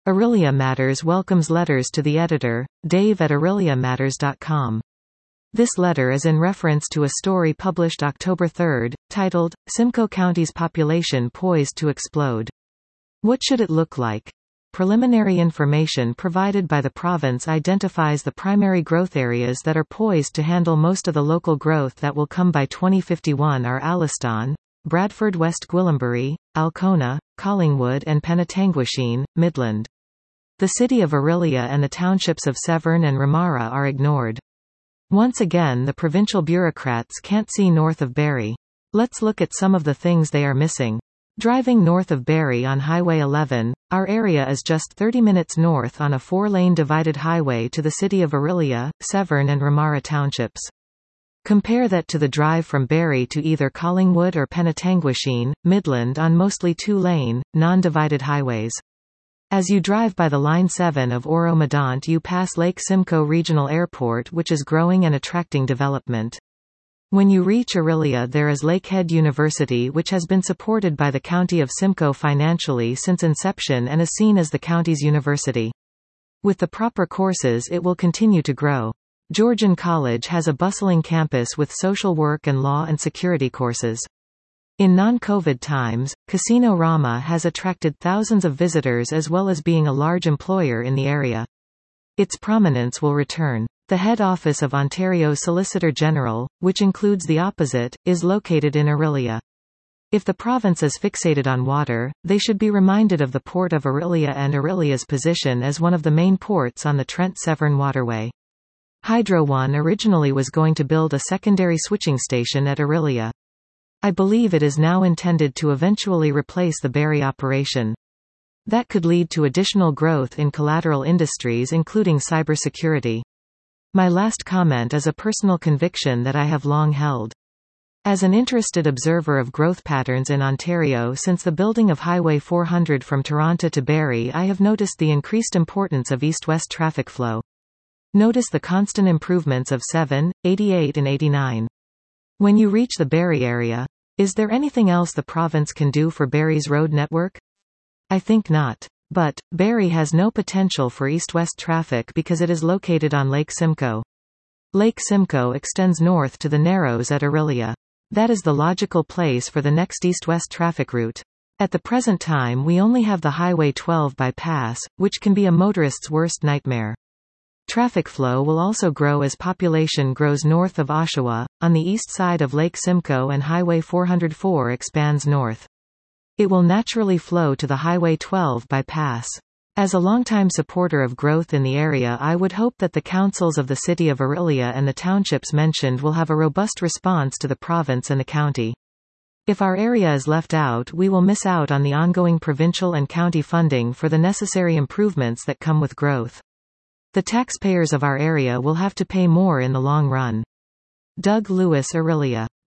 Aurelia Matters welcomes letters to the editor, Dave at aureliamatters.com. This letter is in reference to a story published October 3, titled, Simcoe County's Population Poised to Explode. What should it look like? Preliminary information provided by the province identifies the primary growth areas that are poised to handle most of the local growth that will come by 2051 are Alliston, Bradford, West Gwillimbury, Alcona, Collingwood and Penetanguishene, Midland. The city of Orillia and the townships of Severn and Ramara are ignored. Once again, the provincial bureaucrats can't see north of Barrie. Let's look at some of the things they are missing. Driving north of Barrie on Highway 11, our area is just 30 minutes north on a 4-lane divided highway to the city of Orillia, Severn and Ramara townships. Compare that to the drive from Barrie to either Collingwood or Penetanguishene, Midland on mostly 2-lane, non-divided highways. As you drive by the Line 7 of Oro-Medonte, you pass Lake Simcoe Regional Airport, which is growing and attracting development. When you reach Orillia, there is Lakehead University, which has been supported by the County of Simcoe financially since inception and is seen as the county's university. With the proper courses, it will continue to grow. Georgian College has a bustling campus with social work and law and security courses. In non-COVID times, Casino Rama has attracted thousands of visitors as well as being a large employer in the area. Its prominence will return. The head office of Ontario's Solicitor General, which includes the opposite, is located in Orillia. If the province is fixated on water, they should be reminded of the port of Orillia and Orillia's position as one of the main ports on the Trent-Severn waterway. Hydro One originally was going to build a secondary switching station at Orillia. I believe it is now intended to eventually replace the Barrie operation. That could lead to additional growth in collateral industries including cybersecurity. My last comment is a personal conviction that I have long held. As an interested observer of growth patterns in Ontario since the building of Highway 400 from Toronto to Barrie, I have noticed the increased importance of east-west traffic flow. Notice the constant improvements of 7, 88 and 89. When you reach the Barrie area, is there anything else the province can do for Barrie's road network? I think not. But, Barrie has no potential for east-west traffic because it is located on Lake Simcoe. Lake Simcoe extends north to the Narrows at Orillia. That is the logical place for the next east-west traffic route. At the present time we only have the Highway 12 bypass, which can be a motorist's worst nightmare. Traffic flow will also grow as population grows north of Oshawa, on the east side of Lake Simcoe and Highway 404 expands north. It will naturally flow to the Highway 12 bypass. As a longtime supporter of growth in the area, I would hope that the councils of the city of Orillia and the townships mentioned will have a robust response to the province and the county. If our area is left out, we will miss out on the ongoing provincial and county funding for the necessary improvements that come with growth. The taxpayers of our area will have to pay more in the long run. Doug Lewis, Orillia.